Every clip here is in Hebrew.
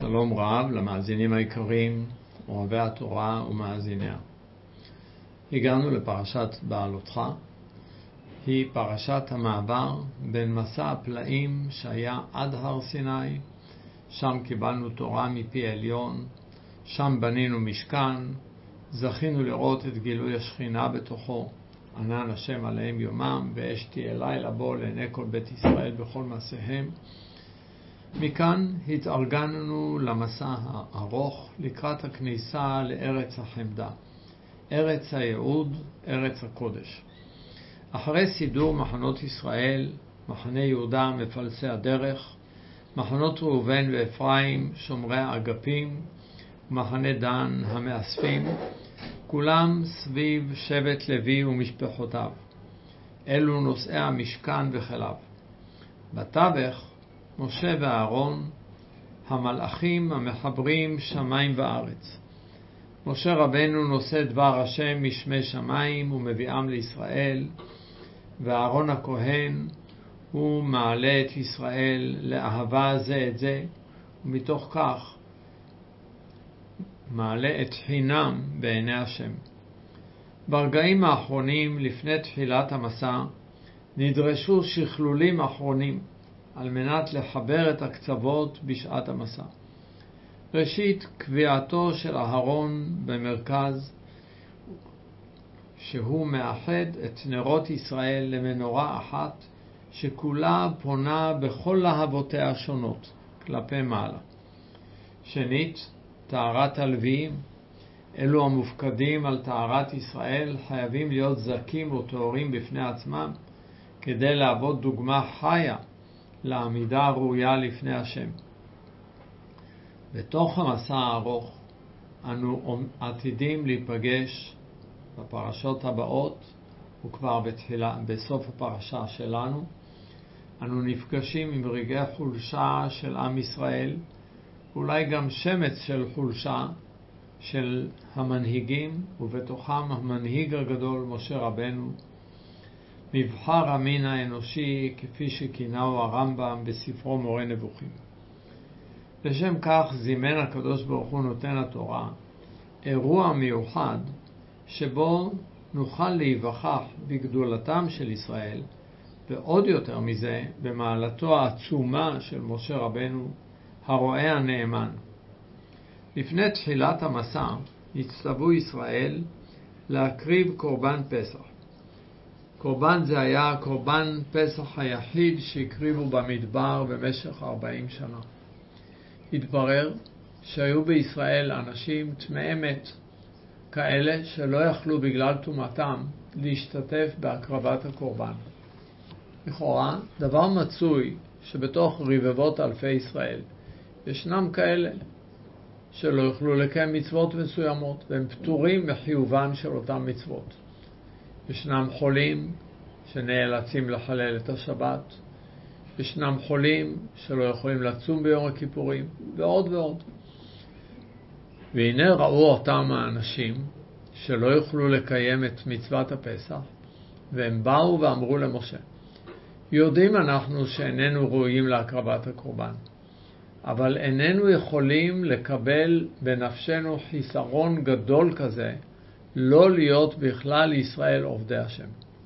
שלום רב למאזינים היקרים, אוהבי התורה ומאזיניה. הגענו לפרשת בעלותך. היא פרשת המעבר בין מסע הפלאים שהיה עד הר סיני. שם קיבלנו תורה מפי עליון, שם בנינו משכן, זכינו לראות את גילוי השכינה בתוכו, ענן השם עליהם יומם, ואש תהיה לילה בו לעיני כל בית ישראל בכל מעשיהם. מכאן התארגנו למסע הארוך לקראת הכניסה לארץ החמדה, ארץ הייעוד, ארץ הקודש. אחרי סידור מחנות ישראל, מחנה יהודה מפלסי הדרך, מחנות ראובן ואפרים שומרי האגפים, מחנה דן המאספים, כולם סביב שבט לוי ומשפחותיו. אלו נושאי המשכן וכליו. בתווך משה ואהרון, המלאכים המחברים שמיים וארץ. משה רבנו נושא דבר השם משמי שמיים ומביאם לישראל, ואהרון הכהן הוא מעלה את ישראל לאהבה זה את זה, ומתוך כך מעלה את חינם בעיני השם. ברגעים האחרונים לפני תחילת המסע נדרשו שכלולים אחרונים על מנת לחבר את הקצוות בשעת המסע. ראשית, קביעתו של אהרון במרכז, שהוא מאחד את נרות ישראל למנורה אחת, שכולה פונה בכל להבותיה השונות כלפי מעלה. שנית, טהרת הלוויים, אלו המופקדים על טהרת ישראל, חייבים להיות זכים וטהורים בפני עצמם, כדי להוות דוגמה חיה לעמידה הראויה לפני השם. בתוך המסע הארוך אנו עתידים להיפגש בפרשות הבאות, וכבר בסוף הפרשה שלנו אנו נפגשים עם רגעי חולשה של עם ישראל, אולי גם שמץ של חולשה של המנהיגים, ובתוכם המנהיג הגדול משה רבנו, מבחר המין האנושי כפי שכינהו הרמב"ם בספרו מורה נבוכים. לשם כך זימן הקדוש ברוך הוא נותן התורה אירוע מיוחד שבו נוכל להיווכח בגדולתם של ישראל, ועוד יותר מזה במעלתו העצומה של משה רבנו הרועה הנאמן. לפני תחילת המסע הצטוו ישראל להקריב קורבן פסח. קורבן זה היה קורבן פסח היחיד שהקריבו במדבר במשך 40 שנה. התברר שהיו בישראל אנשים טמאי מת, כאלה שלא יכלו בגלל טומאתם להשתתף בהקרבת הקורבן. לכאורה, דבר מצוי שבתוך רבבות אלפי ישראל ישנם כאלה שלא יוכלו לקיים מצוות מסוימות, והם פטורים מחיובן של אותם מצוות. ישנם חולים שנאלצים לחלל את השבת, ישנם חולים שלא יכולים לצום ביום הכיפורים, ועוד ועוד. והנה ראו אותם האנשים שלא יוכלו לקיים את מצוות הפסח, והם באו ואמרו למשה, יודעים אנחנו שאיננו ראויים להקרבת הקורבן, אבל איננו יכולים לקבל בנפשנו חיסרון גדול כזה, לא להיות בכלל ישראל עובדי השם.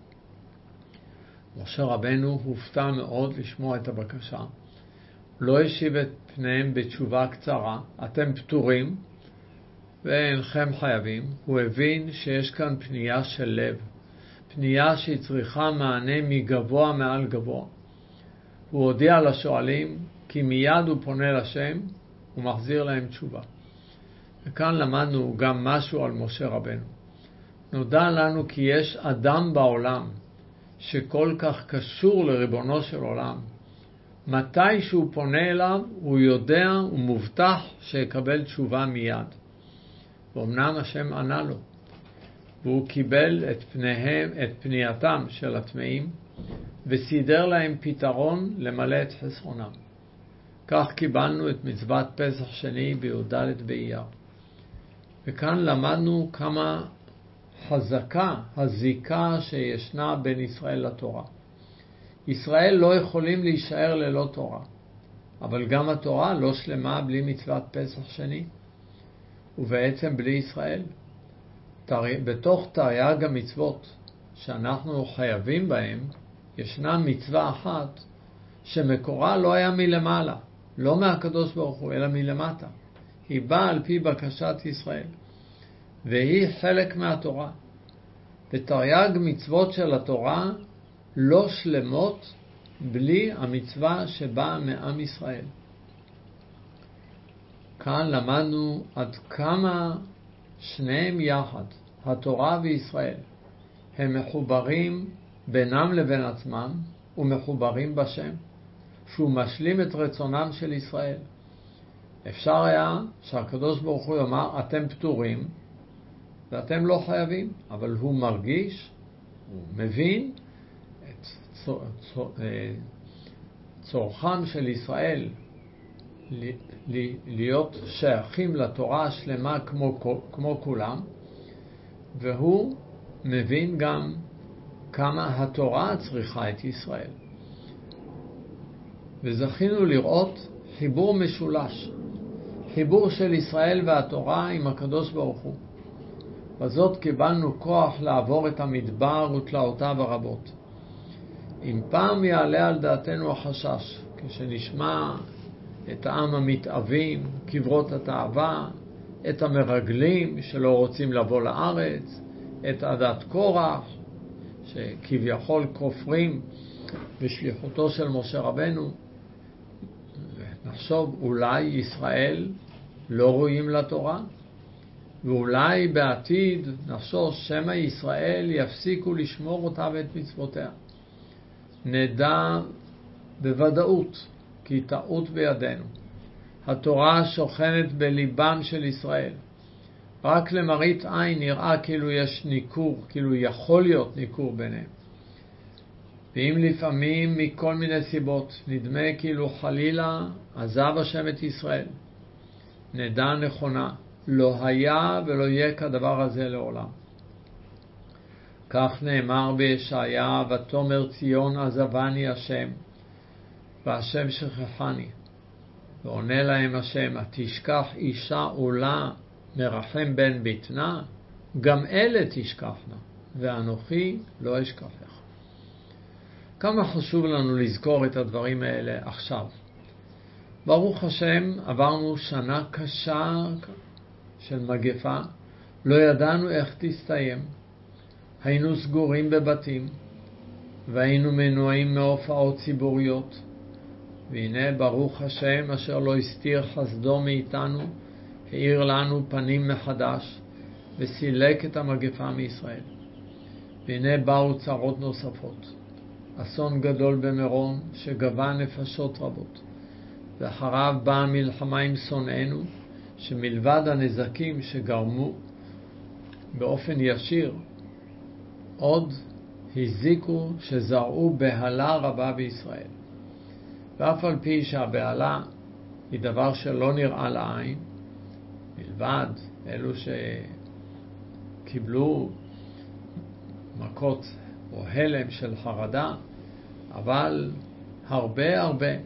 משה רבנו הופתע מאוד לשמוע את הבקשה. לא השיב את פניהם בתשובה קצרה, אתם פטורים ואינכם חייבים. הוא הבין שיש כאן פנייה של לב, פנייה שצריכה מענה מגבוה מעל גבוה. הוא הודיע לשואלים כי מיד הוא פונה לשם ומחזיר להם תשובה. וכאן למדנו גם משהו על משה רבנו. נודע לנו כי יש אדם בעולם שכל כך קשור לריבונו של עולם. מתי שהוא פונה אליו הוא יודע ומובטח שיקבל תשובה מיד. ואומנם השם ענה לו, והוא קיבל את פנייתם של הטמאים וסידר להם פתרון למלא את חסרונם. כך קיבלנו את מצוות פסח שני בי"ד באייר. וכאן למדנו כמה חזקה הזיקה שישנה בין ישראל לתורה. ישראל לא יכולים להישאר ללא תורה. אבל גם התורה לא שלמה בלי מצוות פסח שני, ובעצם בלי ישראל. בתוך תרי"ג המצוות שאנחנו חייבים בהם, ישנה מצווה אחת שמקורה לא היה מלמעלה, לא מהקדוש ברוך הוא, אלא מלמטה. היא באה על פי בקשת ישראל, והיא חלק מהתורה. ותרי"ג מצוות של התורה לא שלמות בלי המצווה שבאה מעם ישראל. כאן למדנו עד כמה שניהם יחד, התורה וישראל, הם מחוברים בינם לבין עצמם ומחוברים בשם, שהוא משלים את רצונם של ישראל. אפשר היה שהקדוש ברוך הוא יאמר, אתם פטורים ואתם לא חייבים, אבל הוא מרגיש, הוא מבין את צורכם של ישראל להיות שייכים לתורה השלמה כמו כולם, והוא מבין גם כמה התורה צריכה את ישראל. וזכינו לראות חיבור משולש, חיבור של ישראל והתורה עם הקדוש ברוך הוא. בזאת קיבלנו כוח לעבור את המדבר ותלאותיו הרבות. אם פעם יעלה על דעתנו החשש, כשנשמע את העם המתאבים, קברות התאווה, את המרגלים שלא רוצים לבוא לארץ, את עדת קורח, שכביכול כופרים בשליחותו של משה רבנו, נחשוב אולי ישראל לא ראויים לתורה, ואולי בעתיד נחשוב שמא ישראל יפסיקו לשמור אותה ואת מצוותיה. נדע בוודאות כי טעות בידינו. התורה שוכנת בליבם של ישראל. רק למראית עין נראה כאילו יש ניכור, כאילו יכול להיות ניכור ביניהם. ואם לפעמים מכל מיני סיבות נדמה כאילו חלילה עזב השם את ישראל, נדע נכונה, לא היה ולא יהיה כדבר הזה לעולם. כך נאמר בישעיה, ותאמר ציון עזבני השם, והשם שכחני. ועונה להם השם, התשכח אישה עולה מרחם בן ביתנה, גם אלה תשכחנה, ואנוכי לא אשכחך. כמה חשוב לנו לזכור את הדברים האלה עכשיו. ברוך השם, עברנו שנה קשה של מגפה, לא ידענו איך תסתיים. היינו סגורים בבתים, והיינו מנועים מהופעות ציבוריות. והנה ברוך השם אשר לא הסתיר חסדו מאיתנו, האיר לנו פנים מחדש, וסילק את המגפה מישראל. והנה באו צרות נוספות. אסון גדול במירון שגבה נפשות רבות. ואחריו באה מלחמה עם שונאינו, שמלבד הנזקים שגרמו באופן ישיר, עוד הזיקו שזרעו בהלה רבה בישראל. ואף על פי שהבהלה היא דבר שלא נראה לעין, מלבד אלו שקיבלו מכות או הלם של חרדה, אבל הרבה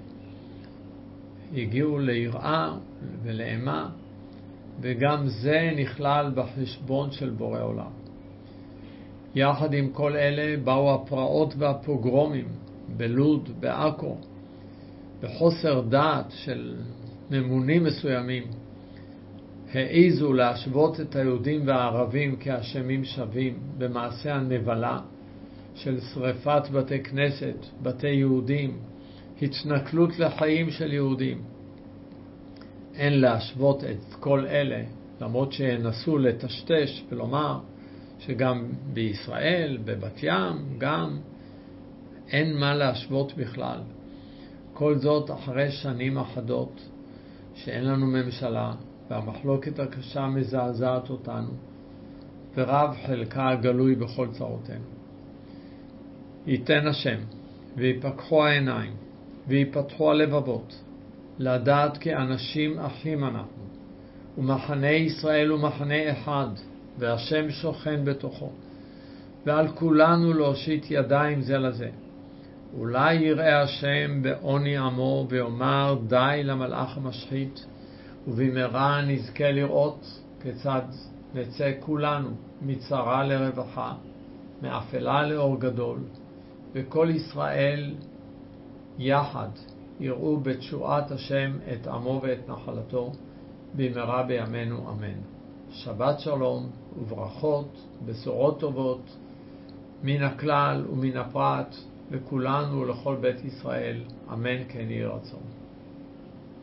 הגיעו ליראה ולאימה, וגם זה נכלל בחשבון של בורא עולם. יחד עם כל אלה באו הפרעות והפוגרומים בלוד, בעכו, בחוסר דעת של ממונים מסוימים, העיזו להשוות את היהודים והערבים כאשמים שווים במעשה הנבלה של שריפת בתי כנסת, בתי יהודים, התנכלות לחיים של יהודים. אין להשוות את כל אלה, למרות שינסו לטשטש ולומר שגם בישראל, בבת ים, גם אין מה להשוות בכלל. כל זאת אחרי שנים אחדות שאין לנו ממשלה, והמחלוקת הקשה מזעזעת אותנו, ורב חלקה הגלוי בכל צרותינו. ייתן השם, ויפקחו העיניים, ויפתחו הלבבות, לדעת כי אנשים אחים אנחנו, ומחנה ישראל הוא מחנה אחד, והשם שוכן בתוכו, ועל כולנו להושיט ידיים זה לזה, אולי יראה השם בעוני עמו ויאמר די למלאך המשחית, ובמהרה נזכה לראות כיצד נצא כולנו מצרה לרווחה, מאפלה לאור גדול, וכל ישראל יחד יראו בתשועת השם את עמו ואת נחלתו, במהרה בימינו אמן. שבת שלום וברכות, בשורות טובות, מן הכלל ומן הפרט, לכולנו ולכל בית ישראל, אמן כן יהי רצון.